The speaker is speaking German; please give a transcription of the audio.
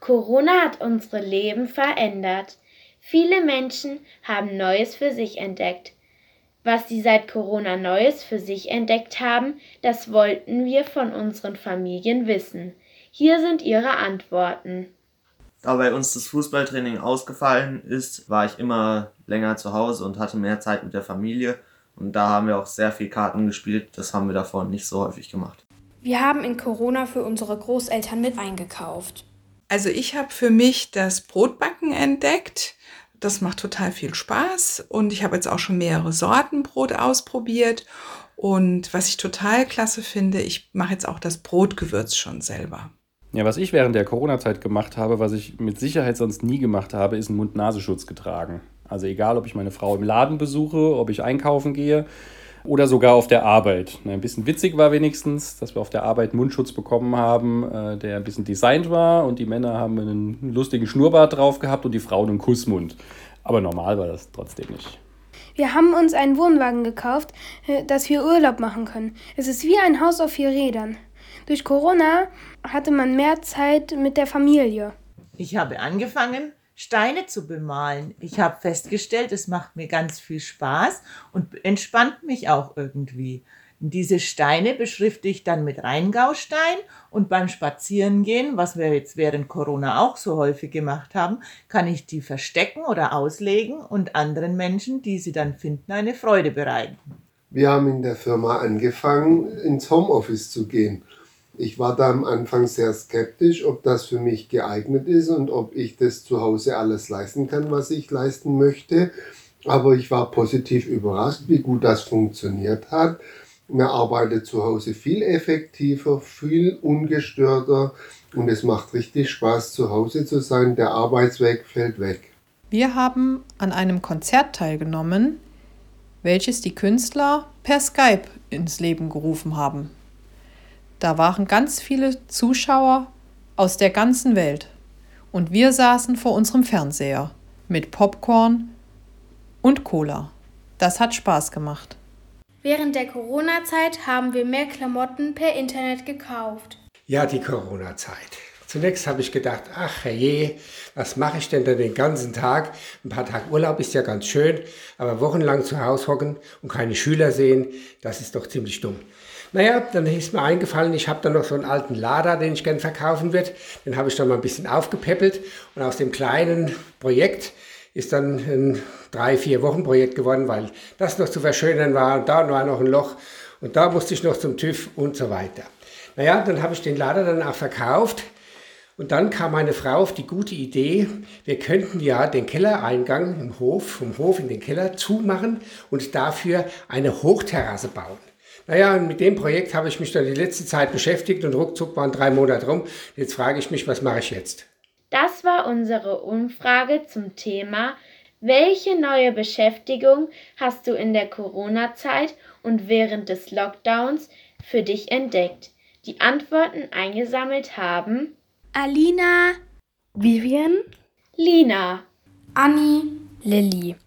Corona hat unsere Leben verändert. Viele Menschen haben Neues für sich entdeckt. Was sie seit Corona Neues für sich entdeckt haben, das wollten wir von unseren Familien wissen. Hier sind ihre Antworten. Da bei uns das Fußballtraining ausgefallen ist, war ich immer länger zu Hause und hatte mehr Zeit mit der Familie. Und da haben wir auch sehr viel Karten gespielt. Das haben wir davor nicht so häufig gemacht. Wir haben in Corona für unsere Großeltern mit eingekauft. Also ich habe für mich das Brotbacken entdeckt. Das macht total viel Spaß und ich habe jetzt auch schon mehrere Sorten Brot ausprobiert. Und was ich total klasse finde, ich mache jetzt auch das Brotgewürz schon selber. Ja, was ich während der Corona-Zeit gemacht habe, was ich mit Sicherheit sonst nie gemacht habe, ist einen Mund-Nasenschutz getragen. Also egal, ob ich meine Frau im Laden besuche, ob ich einkaufen gehe oder sogar auf der Arbeit. Ein bisschen witzig war wenigstens, dass wir auf der Arbeit einen Mundschutz bekommen haben, der ein bisschen designt war und die Männer haben einen lustigen Schnurrbart drauf gehabt und die Frauen einen Kussmund. Aber normal war das trotzdem nicht. Wir haben uns einen Wohnwagen gekauft, dass wir Urlaub machen können. Es ist wie ein Haus auf 4 Rädern. Durch Corona hatte man mehr Zeit mit der Familie. Ich habe angefangen, Steine zu bemalen. Ich habe festgestellt, es macht mir ganz viel Spaß und entspannt mich auch irgendwie. Diese Steine beschrifte ich dann mit Rheingaustein und beim Spazierengehen, was wir jetzt während Corona auch so häufig gemacht haben, kann ich die verstecken oder auslegen und anderen Menschen, die sie dann finden, eine Freude bereiten. Wir haben in der Firma angefangen, ins Homeoffice zu gehen. Ich war da am Anfang sehr skeptisch, ob das für mich geeignet ist und ob ich das zu Hause alles leisten kann, was ich leisten möchte. Aber ich war positiv überrascht, wie gut das funktioniert hat. Man arbeitet zu Hause viel effektiver, viel ungestörter und es macht richtig Spaß, zu Hause zu sein. Der Arbeitsweg fällt weg. Wir haben an einem Konzert teilgenommen, welches die Künstler per Skype ins Leben gerufen haben. Da waren ganz viele Zuschauer aus der ganzen Welt und wir saßen vor unserem Fernseher mit Popcorn und Cola. Das hat Spaß gemacht. Während der Corona-Zeit haben wir mehr Klamotten per Internet gekauft. Ja, die Corona-Zeit. Zunächst habe ich gedacht, ach herrje, was mache ich denn da den ganzen Tag? Ein paar Tage Urlaub ist ja ganz schön, aber wochenlang zu Hause hocken und keine Schüler sehen, das ist doch ziemlich dumm. Naja, dann ist mir eingefallen, ich habe da noch so einen alten Lader, den ich gern verkaufen würde. Den habe ich dann mal ein bisschen aufgepäppelt und aus dem kleinen Projekt ist dann ein 3-4 Wochen Projekt geworden, weil das noch zu verschönern war und da war noch ein Loch und da musste ich noch zum TÜV und so weiter. Naja, dann habe ich den Lader dann auch verkauft und dann kam meine Frau auf die gute Idee, wir könnten ja den Kellereingang vom Hof in den Keller zumachen und dafür eine Hochterrasse bauen. Naja, und mit dem Projekt habe ich mich dann die letzte Zeit beschäftigt und ruckzuck waren 3 Monate rum. Jetzt frage ich mich, was mache ich jetzt? Das war unsere Umfrage zum Thema: Welche neue Beschäftigung hast du in der Corona-Zeit und während des Lockdowns für dich entdeckt? Die Antworten eingesammelt haben Alina, Vivian, Lina, Anni, Lilly.